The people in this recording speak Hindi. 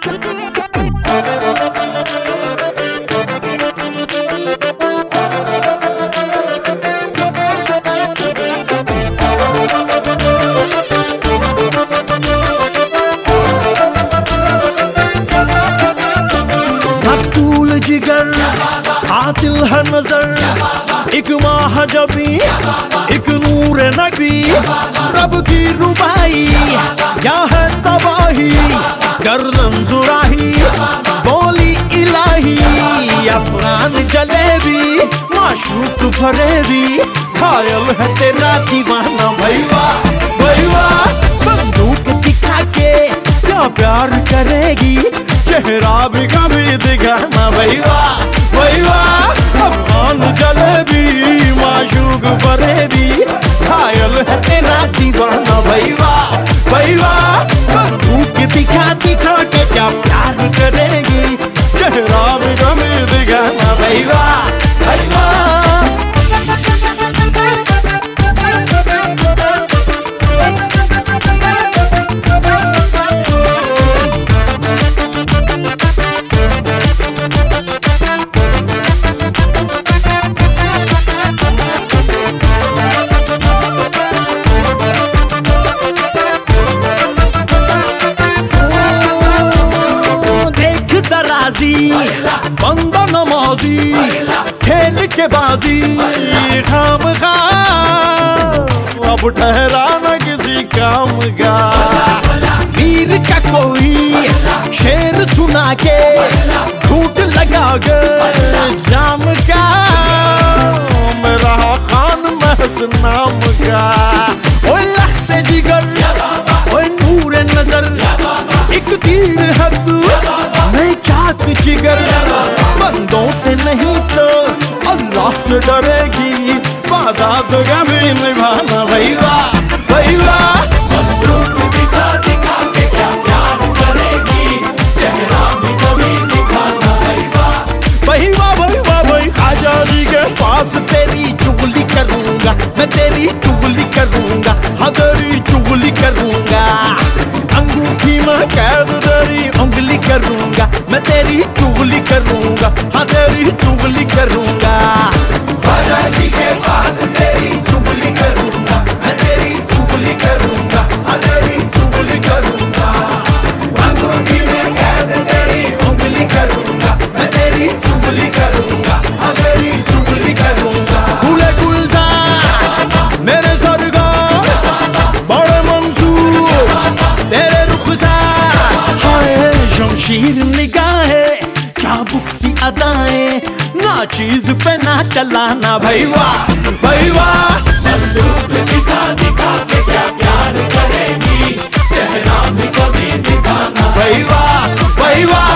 जिगर आतिल है नजर, एक महाजबी एक नूर नबी, रब की रुबाई क्या है तबाही, गर्दन जुराही बोली इलाही, अफगान जलेबी माशूक फरेबी, घायल है तेरा दीवाना भैया भैया, बंदूक दिखा के क्या प्यार करेगी, चेहरा भी कभी दिखाना भैया भैया, अफगान जलेबी माशूक फरेबी, घायल है तेरा दीवाना भैया भैया, बंदूक दिखा दिखा के क्या प्यार करेगी, चेहरा भी कभी दिखाना भैया भैया। बंदा नमाजी खेल के बाजी खाम खा, अब ठहरा न किसी काम का, वीर का कोई शेर सुना के झूठ लगा के जाम का, मेरा खान महज नाम का, ओए लख्ते जिगर ओए नूर नजर, एक तीर है तू मैं चाक जिगर, बंदों से नहीं तो अल्लाह से डरेगी, वादा तो कभी निभाना भैया भैया, बंदूक दिखा दिखा के क्या प्यार करेगी, चेहरा भी कभी दिखाना भैया भैया भैया भैया, खाजा जी के पास तेरी चुगली करूंगा मैं, तेरी चुगली करूंगा हाँ तेरी चुगली करूंगा, अंगूठी में कैद तेरी उंगली करूंगा मैं, तेरी चुगली करूंगा हाँ तेरी चुगली करूंगा, ख्वाजा जी के पास तेरी चुगली करूंगा मैं, तेरी चुगली करूंगा हाँ तेरी चुगली करूंगा, अंगूठी में कैद तेरी उंगली करूंगा मैं, तेरी चुगली करूंगा हाँ तेरी चुगली करूंगा, गुले गुलजार मेरे सरगार बड़े मंसूर तेरे रुखसार, हाय शमशीर निगाहें चाबुक सी अदाएं, ना चीज पे ना चलाना भैया भैया, बंदूक दिखा दिखा के क्या प्यार करेगी, चेहरा भी कभी दिखाना भैया भैया।